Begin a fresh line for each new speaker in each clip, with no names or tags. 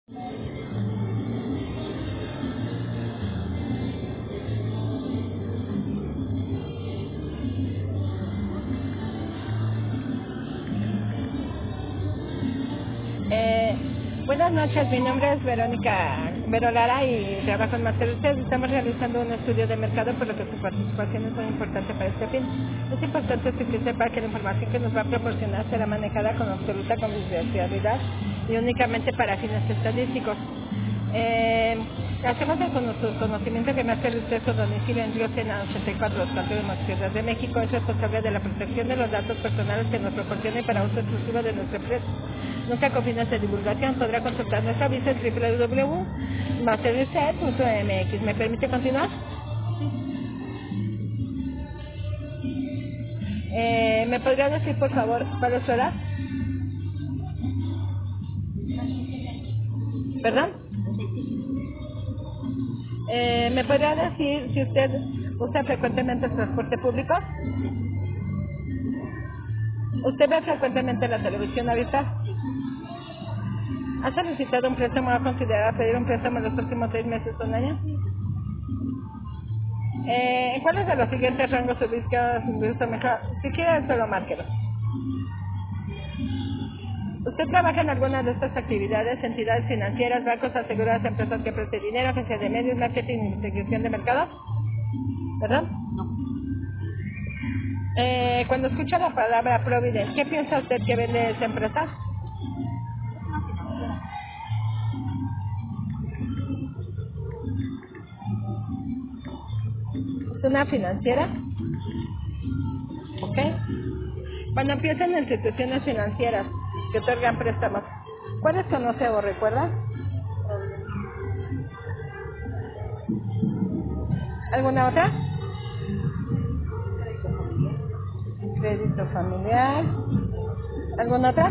Buenas noches, mi nombre es Verónica Verolara y trabajo en Mastercard. Estamos realizando un estudio de mercado, por lo que su participación es muy importante para este fin. Es importante que usted sepa que la información que nos va a proporcionar será manejada con absoluta confidencialidad y únicamente para fines estadísticos. Hacemos con nuestro conocimiento que Mastercard con domicilio en Río Sena 84, Estado de Ciudad de México, es responsable de la protección de los datos personales que nos proporciona y para uso exclusivo de nuestra empresa. Nunca con fines de divulgación. Podrá consultar nuestro aviso en www.masterreset.mx. ¿Me permite continuar? ¿Me podría decir, por favor, cuál es su edad? ¿Perdón? ¿Me podría decir si usted usa frecuentemente el transporte público? ¿Usted ve frecuentemente la televisión abierta? ¿Ha solicitado un préstamo o ha considerado pedir un préstamo en los próximos 6 meses o un año? ¿En cuáles de los siguientes rangos ubica mejor? Si quiere, solo márquelo. ¿Usted trabaja en alguna de estas actividades, entidades financieras, bancos, aseguradas, empresas que prestan dinero, agencias de medios, marketing y investigación de mercado? ¿Perdón?
No.
Cuando escucha la palabra Provident, ¿qué piensa usted que vende esa empresa? ¿Es una financiera? ¿Ok? Cuando empiezan en instituciones financieras que otorgan préstamos, ¿cuáles conoce o recuerda? ¿Alguna otra? Crédito familiar. ¿Alguna otra?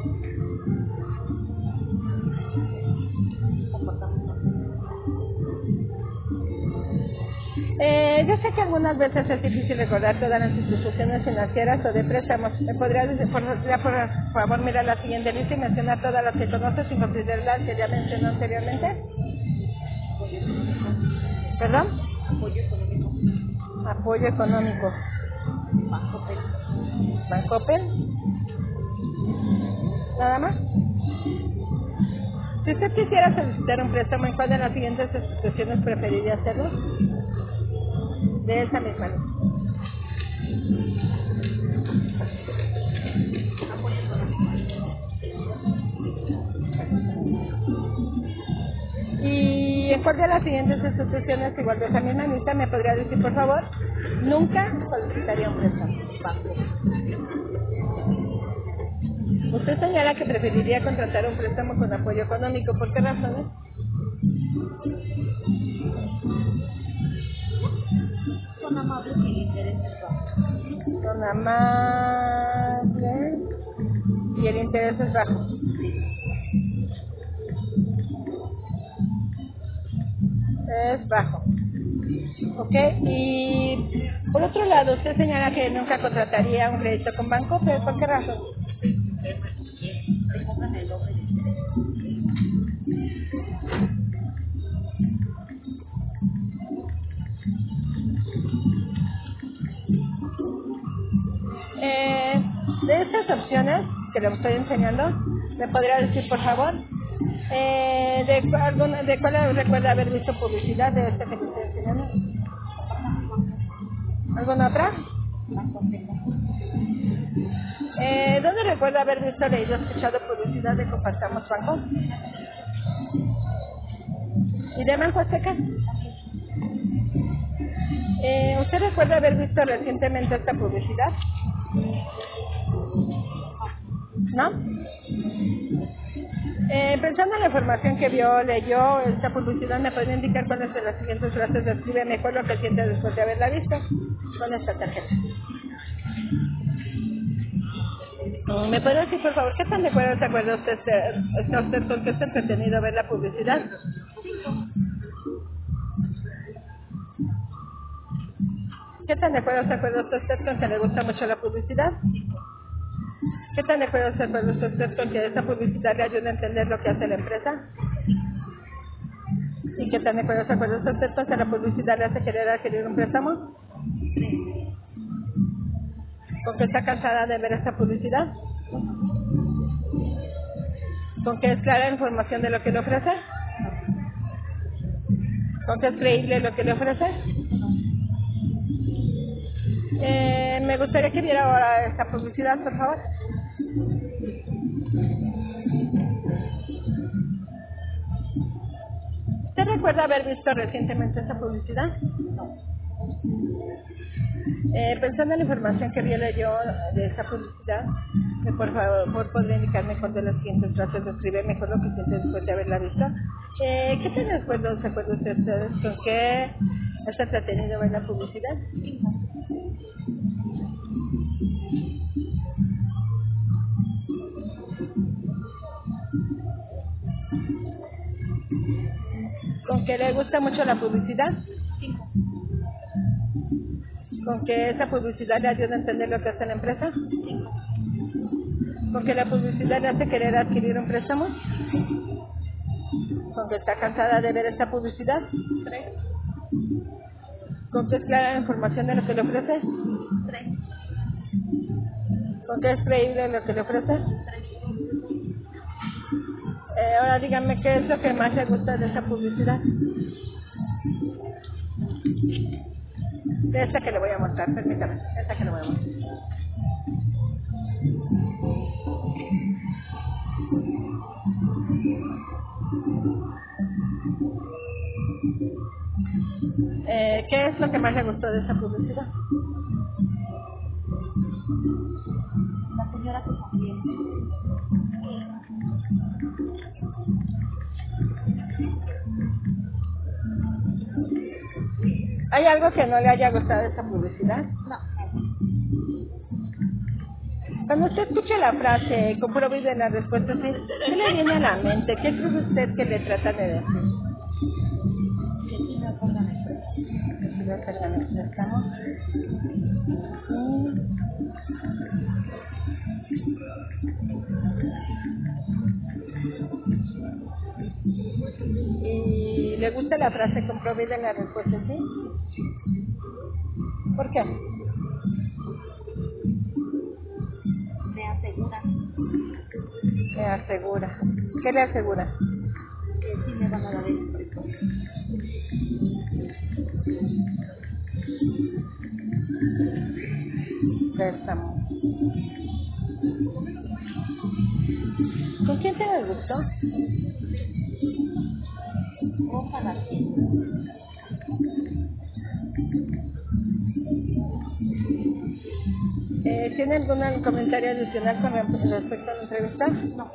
Yo sé que algunas veces es difícil recordar todas las instituciones financieras o de préstamos. ¿Me podría decir, por favor, mirar la siguiente lista y mencionar todas las que conoces sin considerar las que ya mencionó anteriormente? ¿Perdón?
Apoyo económico.
Apoyo económico.
Bancoppel.
Bancoppel. ¿Nada más? Si usted quisiera solicitar un préstamo, ¿en cuál de las siguientes instituciones preferiría hacerlo? De esa misma lista. ¿Y en cuál de las siguientes instituciones, igual de esa misma lista, me podría decir, por favor, nunca solicitaría un préstamo? Usted señala que preferiría contratar un préstamo con apoyo económico. ¿Por qué razones?
Son amables y el interés es bajo.
Son amables y el interés es bajo. Es bajo. Ok, y por otro lado, usted señala que nunca contrataría un crédito con banco, pero ¿por qué razón?
Te pongan el doble de interés.
De estas opciones que le estoy enseñando, ¿me podría decir, por favor, de cuál recuerda haber visto publicidad de este que le estoy enseñando? ¿Alguna otra? ¿Dónde recuerda haber visto, leído, escuchado publicidad de Compartamos Banco? ¿Y de Banco Azteca? ¿Usted recuerda haber visto recientemente esta publicidad? ¿No? Pensando en la información que vio, leyó esta publicidad, ¿me podría indicar cuáles de las siguientes frases describe mejor lo que siente después de haberla visto? Con esta tarjeta. ¿Me puede decir, por favor, qué tan de acuerdo se acuerda usted, está usted con que es entretenido ver la publicidad? ¿Qué tan de acuerdo se acuerda usted con que le gusta mucho la publicidad? ¿Qué tan de acuerdo se acuerda usted con que esta publicidad le ayuda a entender lo que hace la empresa? ¿Y qué tan de acuerdo se acuerda usted entonces la publicidad le hace querer adquirir un préstamo? ¿Con que está cansada de ver esta publicidad? ¿Con que es clara la información de lo que le ofrece? ¿Con que es creíble lo que le ofrece? Me gustaría que viera ahora esta publicidad, por favor. ¿Usted recuerda haber visto recientemente esta publicidad? Pensando en la información que vi yo de esta publicidad, por favor podría indicarme cuál de las siguientes frases describe mejor lo que siente después de haberla visto. ¿Qué tan de acuerdo se acuerda ustedes con qué es entretenido ver la publicidad? ¿Con que le gusta mucho la publicidad? ¿Con que esa publicidad le ayuda a entender lo que hace la empresa? ¿Con que la publicidad le hace querer adquirir un préstamo? ¿Con que está cansada de ver esta publicidad? ¿Con que es clara la información de lo que le ofrece? ¿Con que es creíble lo que le ofrece? Ahora díganme qué es lo que más le gusta de esta publicidad. De esta que le voy a mostrar, permítame, esta que le voy a mostrar. ¿Qué es lo que más le gustó de esta publicidad?
La señora que sonríe.
¿Hay algo que no le haya gustado de esta publicidad?
No.
Cuando usted escucha la frase, compruebe de la respuesta, ¿sí? ¿Qué le viene a la mente? ¿Qué cree usted que le tratan de decir?
Que sí me otorgan el préstamo.
Que sí le otorgan el préstamo. ¿Y le gusta la frase compruebe de la respuesta, sí? ¿Por qué?
Me asegura
Me asegura. ¿Qué le asegura?
que sí me van a dar el préstamo.
Préstamo. ¿Con quién te le gustó?
Ojalá.
¿Tiene algún comentario adicional con respecto a la entrevista?
No.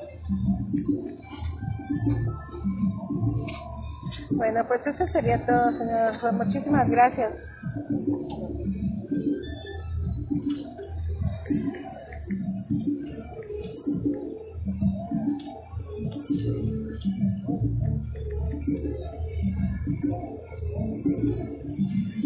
Bueno, pues eso sería todo, señor. Pues muchísimas gracias.